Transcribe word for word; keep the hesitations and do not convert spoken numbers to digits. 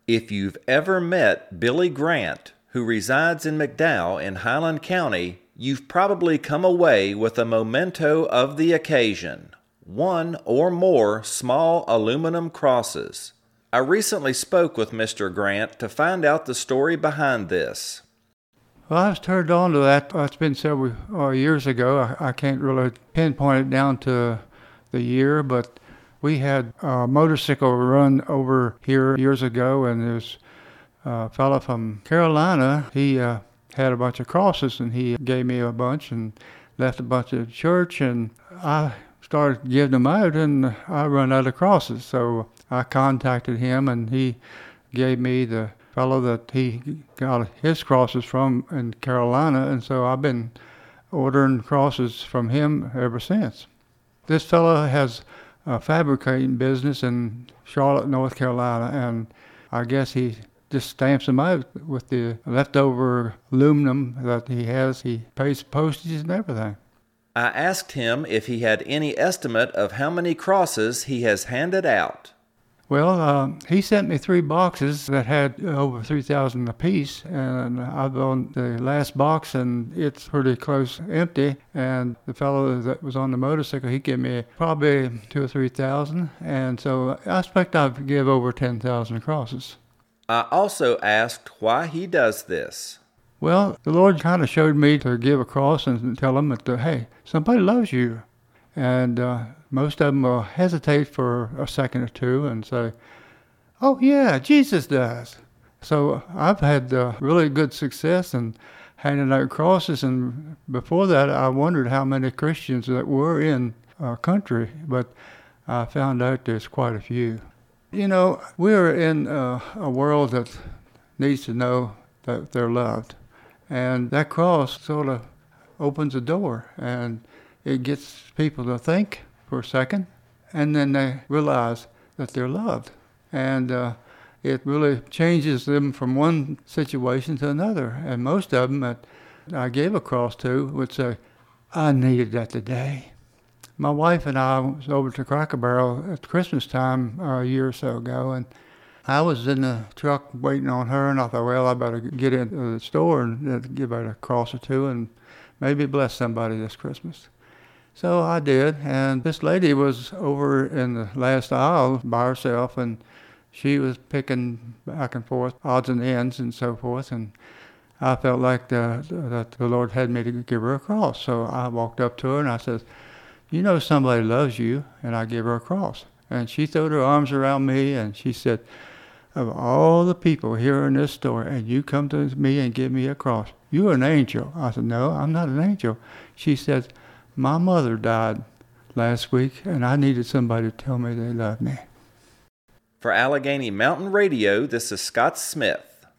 If you've ever met Billy Grant, who resides in McDowell in Highland County, you've probably come away with a memento of the occasion, one or more small aluminum crosses. I recently spoke with Mister Grant to find out the story behind this. Well, I was turned on to that. It's been several uh, years ago. I, I can't really pinpoint it down to the year, but we had a motorcycle run over here years ago, and there's a fellow from Carolina. He uh, had a bunch of crosses, and he gave me a bunch and left a bunch at church, and I started giving them out, and I run out of crosses. So I contacted him, and he gave me the fellow that he got his crosses from in Carolina, and so I've been ordering crosses from him ever since. This fellow has a fabricating business in Charlotte, North Carolina, and I guess he just stamps them out with the leftover aluminum that he has. He pays postage and everything. I asked him if he had any estimate of how many crosses he has handed out. Well, uh, he sent me three boxes that had over three thousand apiece, and I've on the last box, and it's pretty close empty. And the fellow that was on the motorcycle, he gave me probably two or three thousand, and so I expect I'd give over ten thousand crosses. I also asked why he does this. Well, the Lord kind of showed me to give a cross and tell them that, uh, hey, somebody loves you. And uh, most of them will hesitate for a second or two and say, oh, yeah, Jesus does. So I've had uh, really good success in handing out crosses. And before that, I wondered how many Christians that were in our country. But I found out there's quite a few. You know, we're in uh, a world that needs to know that they're loved. And that cross sort of opens a door, and it gets people to think for a second, and then they realize that they're loved. And uh, it really changes them from one situation to another. And most of them that I gave a cross to would say, I needed that today. My wife and I was over to Cracker Barrel at Christmas time uh, a year or so ago, and I was in the truck waiting on her, and I thought, well, I better get into the store and uh, give her a cross or two and maybe bless somebody this Christmas. So I did, and this lady was over in the last aisle by herself, and she was picking back and forth odds and ends and so forth, and I felt like the, that the Lord had me to give her a cross. So I walked up to her and I said, you know somebody loves you, and I gave her a cross. And she threw her arms around me, and she said, of all the people here in this store, and you come to me and give me a cross, you're an angel. I said, no, I'm not an angel. She said, my mother died last week, and I needed somebody to tell me they loved me. For Allegheny Mountain Radio, this is Scott Smith.